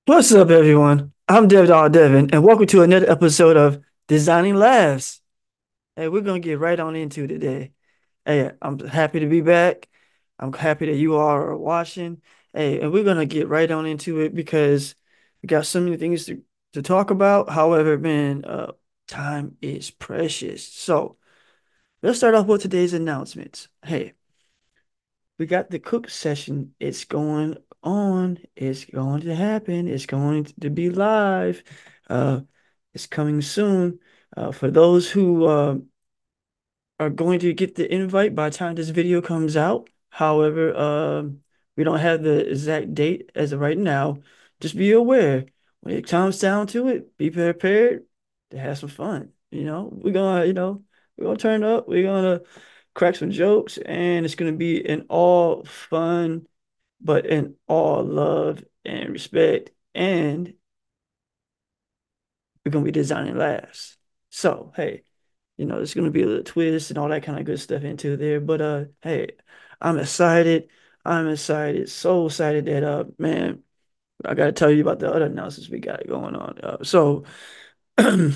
What's up, everyone? I'm Dev Dog Devin, and welcome to another episode of Designing Labs. Hey, we're gonna get right on into it today. Hey, I'm happy to be back. I'm happy that you all are watching. Hey, and we're gonna get right on into it because we got so many things to talk about. However, man, time is precious. So let's start off with today's announcements. Hey, we got the cook session. It's going on. It's going to happen. It's going to be live. Uh, it's coming soon. For those who are going to get the invite by the time this video comes out. However, we don't have the exact date as of right now. Just be aware when it comes down to it, be prepared to have some fun. We're gonna turn up, we're gonna crack some jokes, and it's gonna be in all fun, but in all love and respect, and we're gonna be designing laughs. So, hey. There's gonna be a little twist and all that kind of good stuff into there. But hey, I'm excited. I'm excited, so excited that man, I gotta tell you about the other announcements we got going on. So the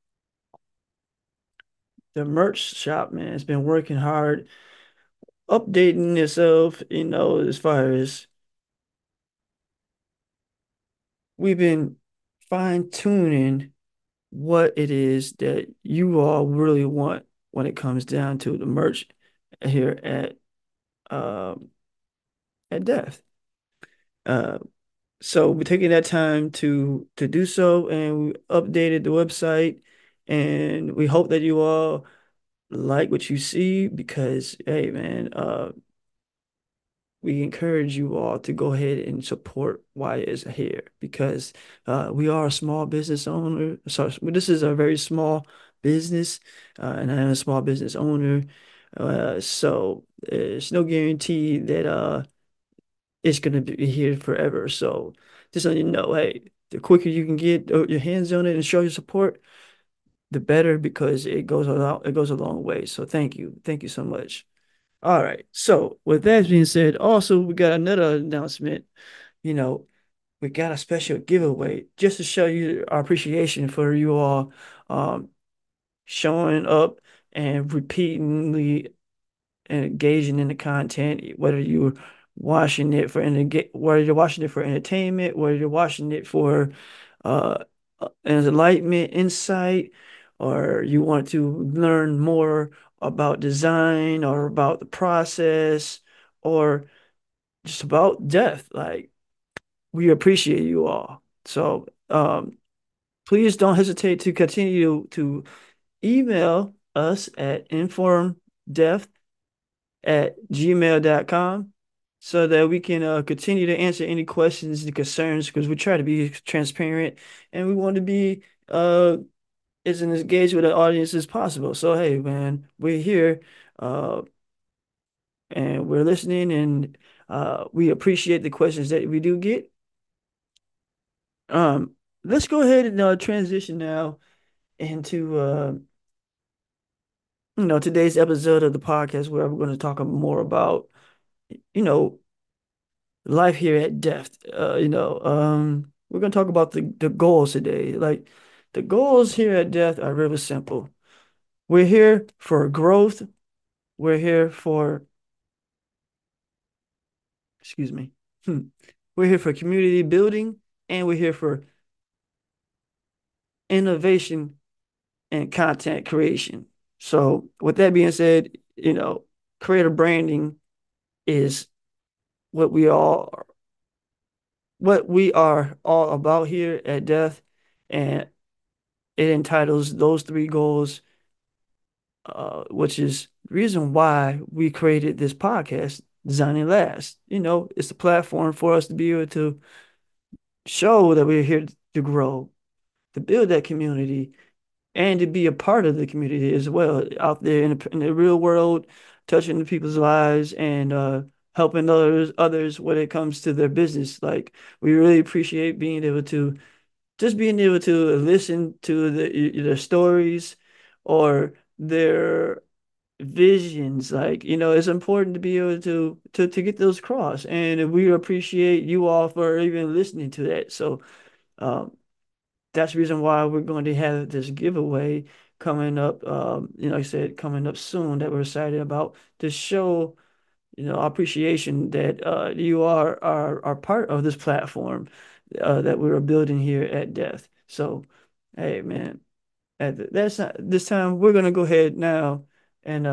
merch shop, man, has been working hard, updating itself, as far as we've been fine-tuning what it is that you all really want when it comes down to the merch here um at Depth. Uh, so we're taking that time to do so, and we updated the website, and we hope that you all like what you see because, hey, man, we encourage you all to go ahead and support why it's here because we are a small business owner. So this is a very small business, and I am a small business owner. So there's no guarantee that it's gonna be here forever. So just so you know, hey, the quicker you can get your hands on it and show your support, the better because it goes a long way. So thank you so much. All right. So with that being said, also we got another announcement. You know, we got a special giveaway just to show you our appreciation for you all showing up and repeatedly engaging in the content, whether you're watching it for entertainment, whether you're watching it for uh enlightenment, insight, or you want to learn more about design or about the process or just about death. Like we appreciate you all. So please don't hesitate to continue to email us at informdeath@gmail.com so that we can continue to answer any questions and concerns because we try to be transparent and we want to be as engaged with the audience as possible. So hey man, we're here uh and we're listening and we appreciate the questions that we do get. Um let's go ahead and transition now into today's episode of the podcast where we're going to talk more about you know life here at Deft. We're gonna talk about the goals today. Like the goals here at Deft are really simple. We're here for growth. We're here for, excuse me. Hmm. We're here for community building, and we're here for innovation and content creation. So, with that being said, creative branding is what we all what we are all about here at Death, and it entitles those three goals, which is the reason why we created this podcast, Designing Last. It's a platform for us to be able to show that we're here to grow, to build that community, and to be a part of the community as well, out there in the real world, touching the people's lives and helping others when it comes to their business. Like we really appreciate being able to listen to their stories or their visions. Like, it's important to be able to get those across. And we appreciate you all for even listening to that. So um that's the reason why we're going to have this giveaway coming up, like I said, coming up soon that we're excited about to show, our appreciation that you are part of this platform that we're building here at Death. So, hey, man, that's not, this time we're gonna go ahead now and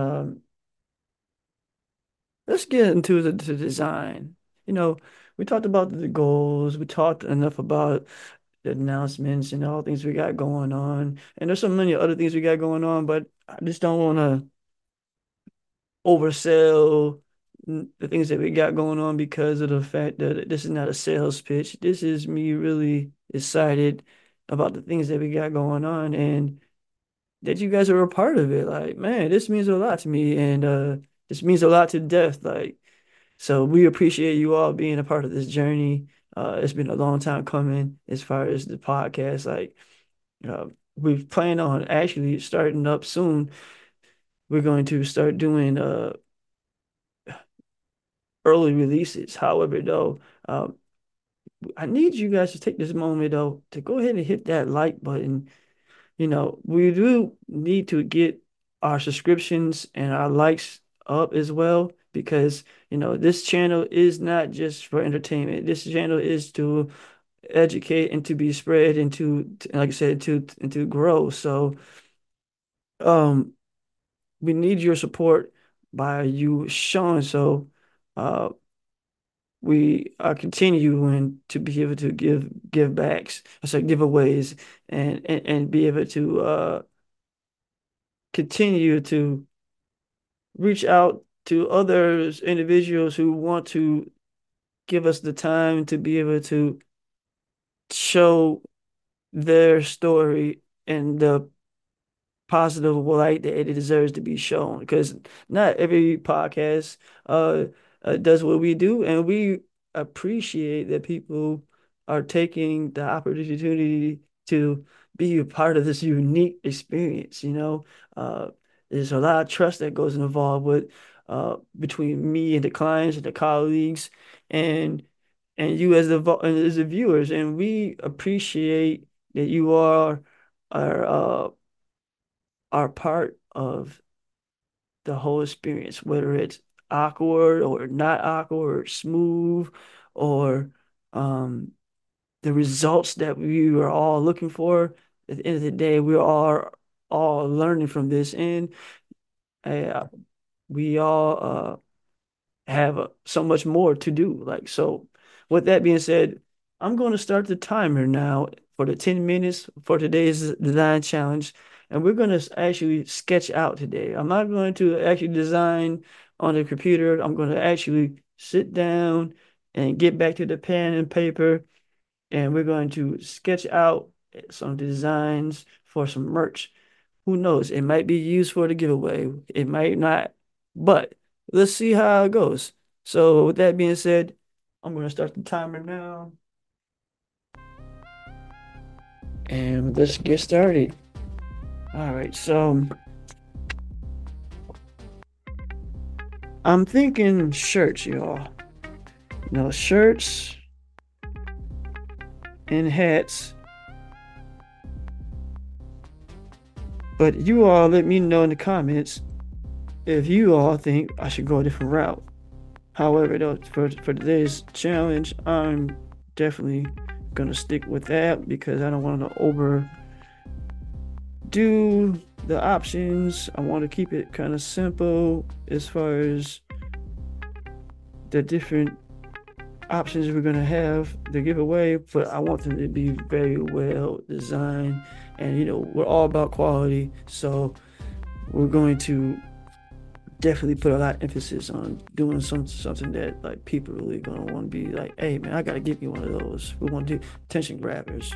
let's get into the design. You know, we talked about the goals. We talked enough about the announcements and all things we got going on. And there's so many other things we got going on, but I just don't want to oversell the things that we got going on because of the fact that this is not a sales pitch. This is me really excited about the things that we got going on and that you guys are a part of it. Like, man, this means a lot to me and this means a lot to Death. Like, so we appreciate you all being a part of this journey. It's been a long time coming as far as the podcast. Like, we plan on actually starting up soon. We're going to start doing early releases. However, though, I need you guys to take this moment though to go ahead and hit that like button. We do need to get our subscriptions and our likes up as well because this channel is not just for entertainment. This channel is to educate and to be spread and like I said, to grow. So um we need your support by you showing so uh we are continuing to be able to give backs, I say giveaways and be able to continue to reach out to others individuals who want to give us the time to be able to show their story and the positive light that it deserves to be shown because not every podcast uh, does what we do, and we appreciate that people are taking the opportunity to be a part of this unique experience. There's a lot of trust that goes involved with between me and the clients and the colleagues and you as as the viewers, and we appreciate that you are part of the whole experience, whether it's awkward or not awkward, or smooth, or um, the results that we are all looking for. At the end of the day, we are all learning from this, and uh, we all have so much more to do. Like, so with that being said, I'm going to start the timer now for the 10 minutes for today's design challenge. And we're going to actually sketch out today. I'm not going to actually design on the computer. I'm going to actually sit down and get back to the pen and paper. And we're going to sketch out some designs for some merch. Who knows? It might be used for the giveaway. It might not, but let's see how it goes. So with that being said, I'm gonna start the timer now and let's get started. All right, so I'm thinking shirts, y'all. Shirts and hats. But you all let me know in the comments if you all think I should go a different route. However, though, for today's challenge, I'm definitely gonna stick with that because I don't want to overdo the options. I want to keep it kind of simple as far as the different options we're gonna have to give away, but I want them to be very well designed. And we're all about quality, so we're going to definitely put a lot of emphasis on doing something that like people really gonna want to be like, hey man, I gotta give you one of those. We want to do attention grabbers.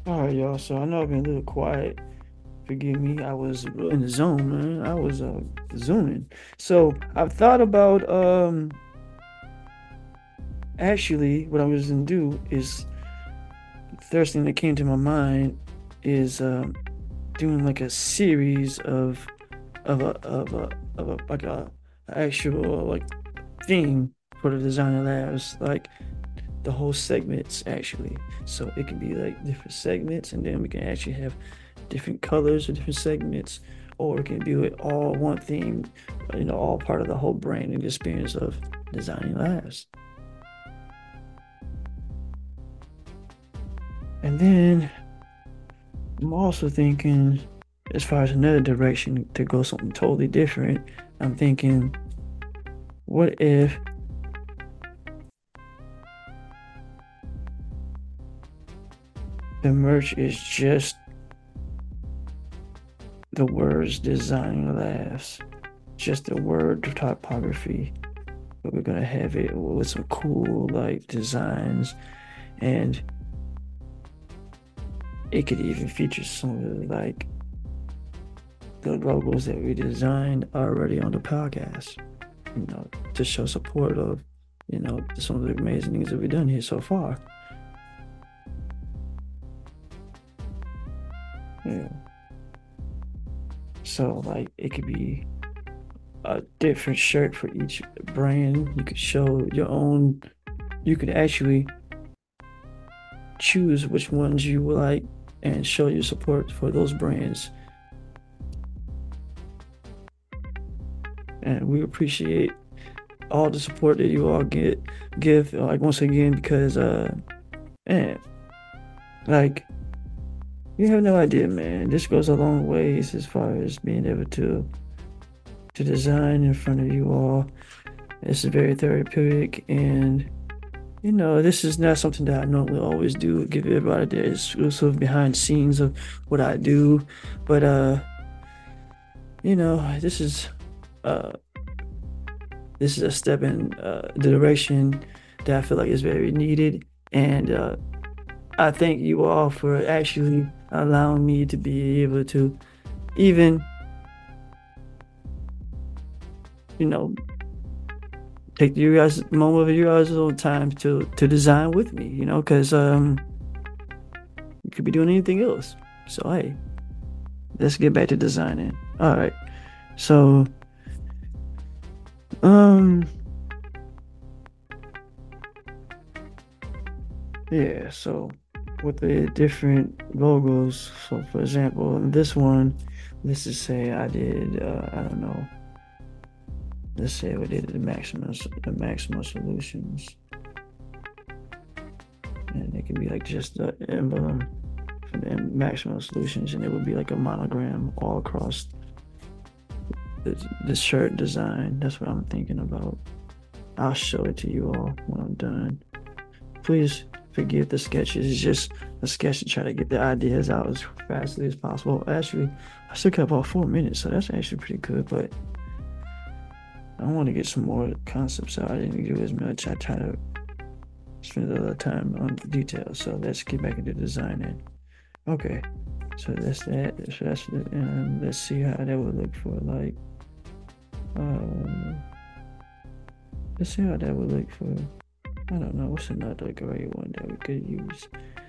All right, y'all. So I know I've been a little quiet. Forgive me. I was in the zone, man. I was zooming. So I've thought about actually what I was gonna do is the first thing that came to my mind is doing like a series of a like a actual like theme for the designer labs, like the whole segments actually. So it can be like different segments, and then we can actually have different colors or different segments, or we can do it all one theme, all part of the whole branding experience of designing labs. And then I'm also thinking, as far as another direction to go something totally different, I'm thinking, what if the merch is just the words design laughs, just the word typography, but we're gonna have it with some cool like designs, and it could even feature some of the logos that we designed already on the podcast, to show support of, some of the amazing things that we've done here so far. Yeah. So like it could be a different shirt for each brand. You could show your own, you could actually choose which ones you would like and show your support for those brands. And we appreciate all the support that you all give like once again, because man, like you have no idea, man. This goes a long ways as far as being able to design in front of you all. It's very therapeutic, and this is not something that I normally always do, give everybody the exclusive behind the scenes of what I do. But this is uh a step in the direction that I feel like is very needed. And I thank you all for actually allowing me to be able to even, you know, take you guys moment of your guys' own time to design with me, because you could be doing anything else. So hey, let's get back to designing. All right. So um yeah, so with the different logos, so for example, in this one, let's just say I did I don't know, let's say we did the maximum solutions, and it could be like just the emblem for the maximum solutions, and it would be like a monogram all across the shirt design. That's what I'm thinking about. I'll show it to you all when I'm done. Please forgive the sketches. It's just a sketch to try to get the ideas out as fastly as possible. Actually, I still got about 4 minutes, so that's actually pretty good, but I want to get some more concepts out. I didn't do as much. I try to spend a lot of time on details. So let's get back into designing. Okay, so that's that. So that's let's see how that would look for like. Let's see how that would look for. I don't know. What's another great one that we could use?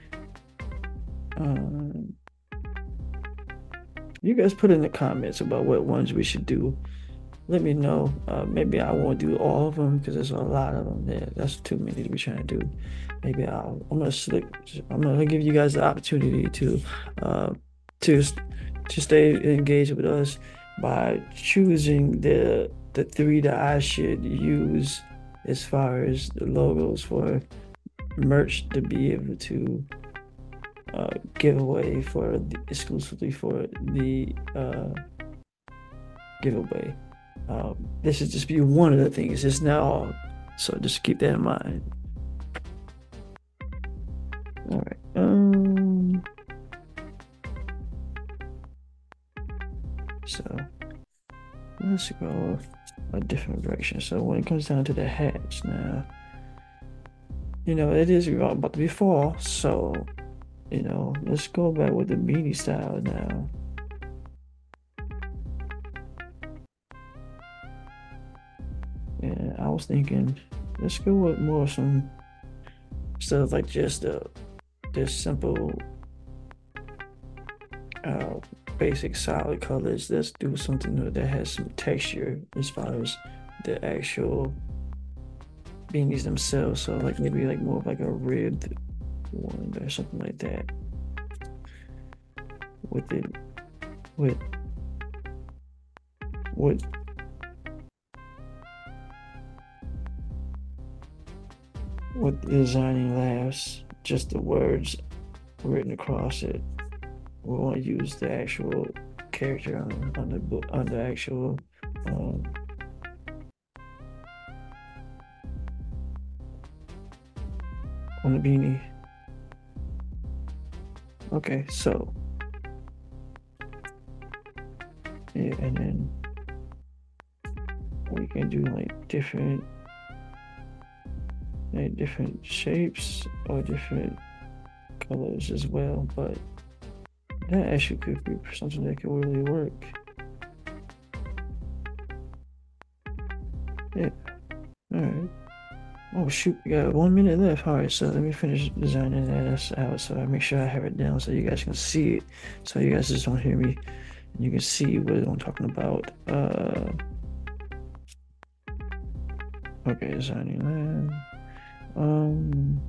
You guys put in the comments about what ones we should do. Let me know. Maybe I won't do all of them because there's a lot of them there. That's too many to be trying to do. Maybe I'm gonna give you guys the opportunity to stay engaged with us by choosing the three that I should use as far as the logos for merch to be able to give away exclusively for the giveaway. This should just be one of the things. It's not all. So just keep that in mind. All right. So let's go a different direction. So when it comes down to the hats now, it is about to be fall. So let's go back with the beanie style now. And I was thinking, let's go with more some stuff like just this simple uh basic solid colors. Let's do something that has some texture as far as the actual beanies themselves. So like maybe like more of like a ribbed one or something like that. With it with with with designing laughs, just the words written across it. We want to use the actual character on the book on the actual um, on the beanie. Okay, so yeah, and then we can do like different shapes or different colors as well. But that actually could be something that could really work. Yeah. All right. Oh shoot, we got 1 minute left. All right, so let me finish designing that out so I make sure I have it down so you guys can see it. So you guys just don't hear me. You can see what I'm talking about. Okay, designing that. Um,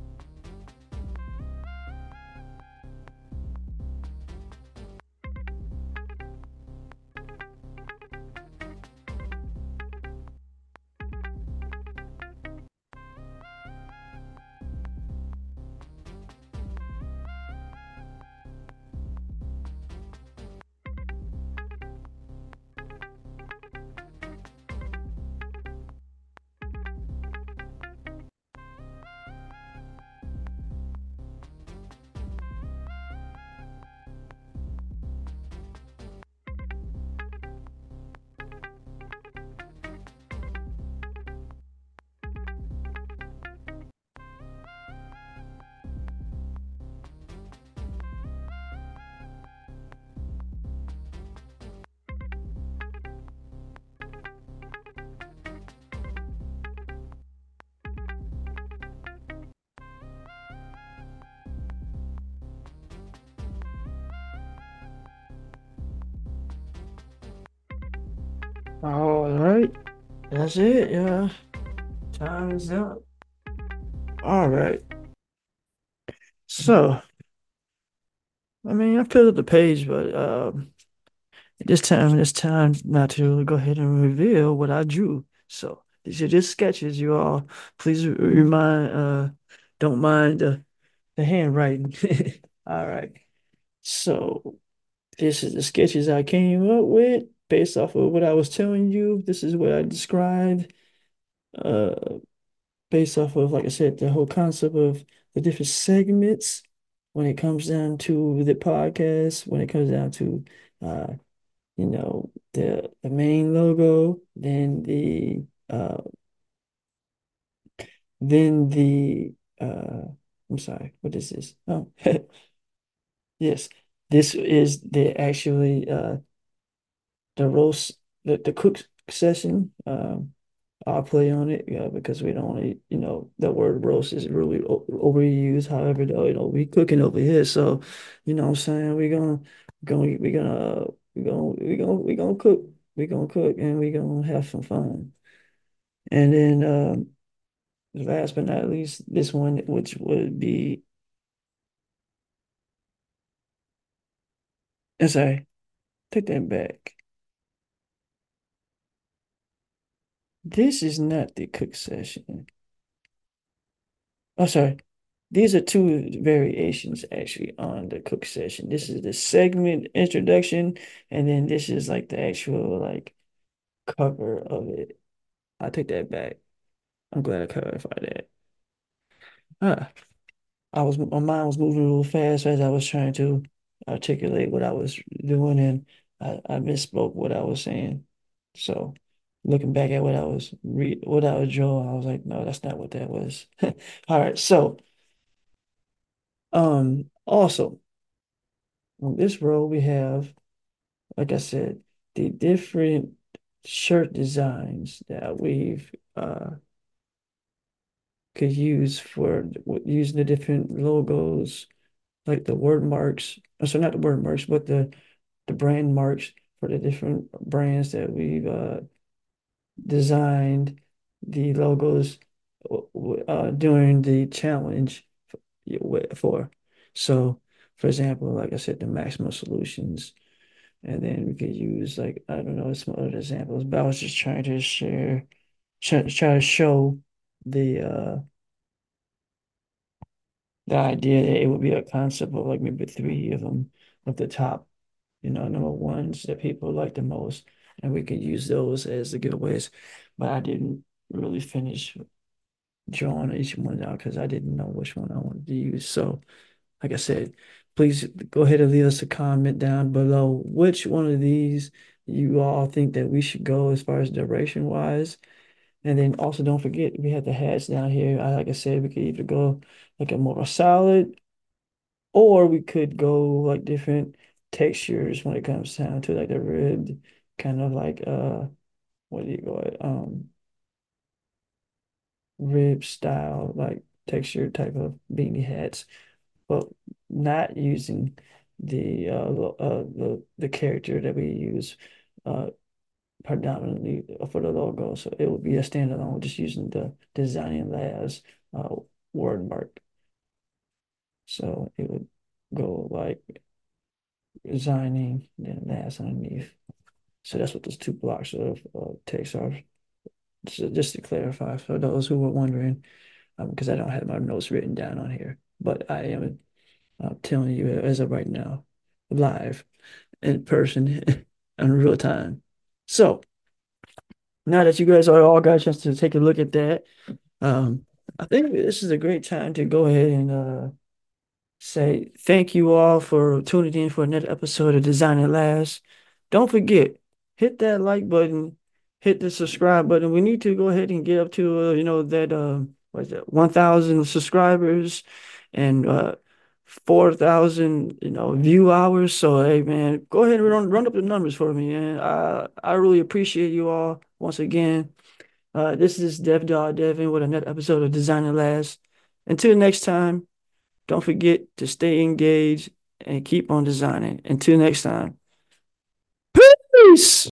all right, that's it. Yeah, time is up. All right. So, I mean, I filled up the page, but it's time now to go ahead and reveal what I drew. So these are just sketches, you all. Please don't mind the handwriting. All right. So this is the sketches I came up with based off of what I was telling you. This is what I described, uh, based off of, like I said, the whole concept of the different segments when it comes down to the podcast, when it comes down to the main logo, then the I'm sorry, what is this? Oh, yes, this is the actually the roast the cook session. I'll play on it, yeah, because we don't want to, the word roast is really overused. However, though, we cooking over here, so what I'm saying, we're gonna cook, and we're gonna have some fun. And then last but not least, this one, which would be, I'm sorry, take that back. This is not the cook session. Oh, sorry. These are two variations actually on the cook session. This is the segment introduction, and then this is like the actual like cover of it. I take that back. I'm glad I clarified that. Ah, my mind was moving a little fast as I was trying to articulate what I was doing, and I misspoke what I was saying. So looking back at what I was drawing, I was like, no, that's not what that was. All right, so Also, on this row, we have, like I said, the different shirt designs that we've could use for using the different logos, like the word marks. So not the word marks, but the brand marks for the different brands that we've designed the logos during the challenge for. So, for example, like I said, the Maximal Solutions, and then we could use like I don't know some other examples, but I was just trying to try to show the uh the idea that it would be a concept of like maybe three of them of the top, number ones that people like the most, and we could use those as the giveaways. But I didn't really finish drawing each one out because I didn't know which one I wanted to use. So, like I said, please go ahead and leave us a comment down below which one of these you all think that we should go as far as duration wise. And then also don't forget we have the hats down here. Like I said, we could either go like a more solid or we could go like different textures when it comes down to like the ribbed kind of like what do you call it? Rib style like texture type of beanie hats, but not using the character that we use uh predominantly for the logo. So it would be a standalone, just using the Designing Labs uh word mark. So it would go like designing, then labs underneath. So that's what those two blocks of text are. So just to clarify for those who were wondering, because I don't have my notes written down on here, but I am telling you as of right now, live in person in real time. So now that you guys are all got a chance to take a look at that, um, I think this is a great time to go ahead and say thank you all for tuning in for another episode of Design It Last. Don't forget, hit that like button, hit the subscribe button. We need to go ahead and get up to that what is that 1,000 subscribers and 4,000 view hours. So hey man, go ahead and run up the numbers for me, man. I really appreciate you all once again. This is Dev Dog Devin with another episode of Design It Last. Until next time. Don't forget to stay engaged and keep on designing. Until next time, peace.